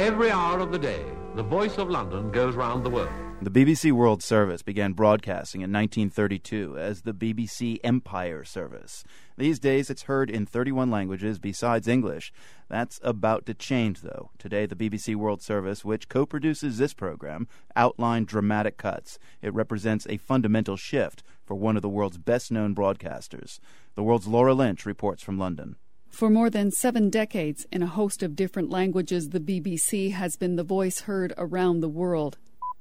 Every hour of the day, the Voice of London goes round the world. The BBC World Service began broadcasting in 1932 as the BBC Empire Service. These days, it's heard in 31 languages besides English. That's about to change, though. Today, the BBC World Service, which co-produces this program, outlined dramatic cuts. It represents a fundamental shift for one of the world's best-known broadcasters. The world's Laura Lynch reports from London. For more than 7 decades, in a host of different languages, the BBC has been the voice heard around the world.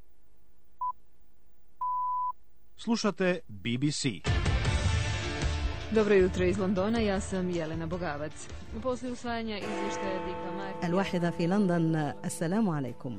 Slušate BBC. Dobro jutro iz Londona, ja sam Jelena Bogavac. Poslije usvajanja izvještaja diplomatije... الواحدة في لندن. السلام عليكم.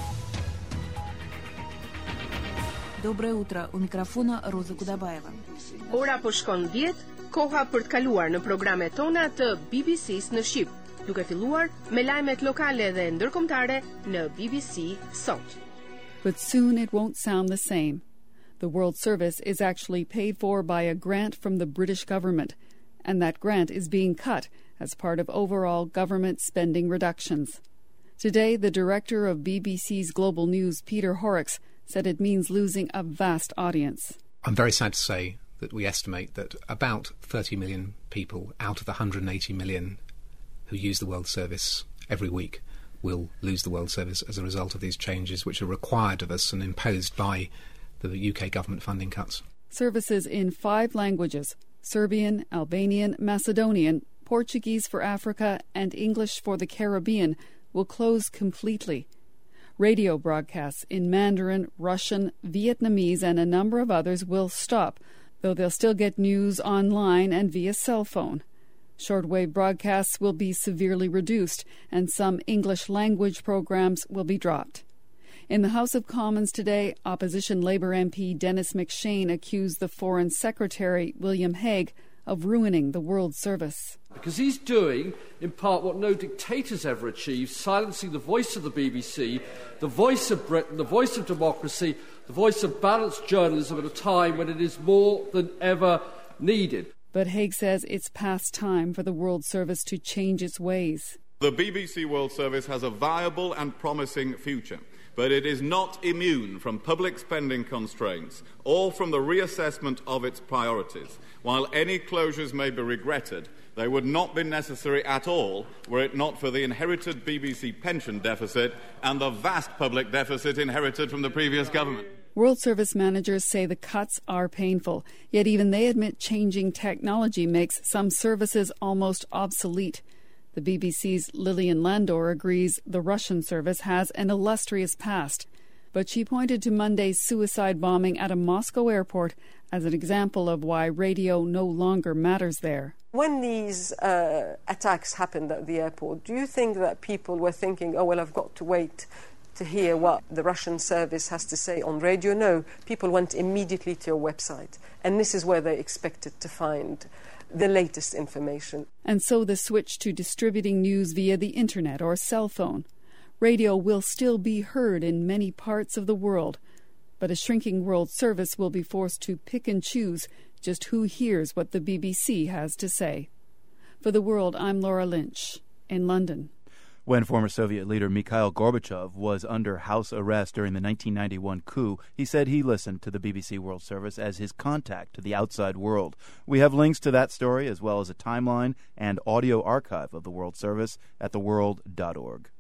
Доброе утро. У микрофона Роза Кудабаева. Ora po shkon 10, koha për të kaluar në programet tona të BBC-s në Shqip, duke filluar me lajmet lokale dhe ndërkombëtare në BBC Sot. But soon it won't sound the same. The World Service is actually paid for by a grant from the British government, and that grant is being cut as part of overall government spending reductions. Today, the director of BBC's Global News, Peter Horrocks, said it means losing a vast audience. I'm very sad to say that we estimate that about 30 million people out of the 180 million who use the World Service every week will lose the World Service as a result of these changes, which are required of us and imposed by the UK government funding cuts. Services in 5 languages, Serbian, Albanian, Macedonian, Portuguese for Africa, and English for the Caribbean, will close completely. Radio broadcasts in Mandarin, Russian, Vietnamese, and a number of others will stop, though they'll still get news online and via cell phone. Shortwave broadcasts will be severely reduced, and some English language programs will be dropped. In the House of Commons today, opposition Labour MP Dennis McShane accused the Foreign Secretary, William Hague, of ruining the World Service. Because he's doing, in part, what no dictators ever achieved, silencing the voice of the BBC, the voice of Britain, the voice of democracy, the voice of balanced journalism at a time when it is more than ever needed. But Hague says it's past time for the World Service to change its ways. The BBC World Service has a viable and promising future, but it is not immune from public spending constraints or from the reassessment of its priorities. While any closures may be regretted, they would not be necessary at all were it not for the inherited BBC pension deficit and the vast public deficit inherited from the previous government. World Service managers say the cuts are painful, yet even they admit changing technology makes some services almost obsolete. The BBC's Lillian Landor agrees the Russian service has an illustrious past, but she pointed to Monday's suicide bombing at a Moscow airport as an example of why radio no longer matters there. When these attacks happened at the airport, do you think that people were thinking, oh, well, I've got to wait to hear what the Russian service has to say on radio? No, people went immediately to your website, and this is where they expected to find the latest information. And so the switch to distributing news via the internet or cell phone. Radio will still be heard in many parts of the world, but a shrinking World Service will be forced to pick and choose just who hears what the BBC has to say. For The World, I'm Laura Lynch in London. When former Soviet leader Mikhail Gorbachev was under house arrest during the 1991 coup, he said he listened to the BBC World Service as his contact to the outside world. We have links to that story as well as a timeline and audio archive of the World Service at theworld.org.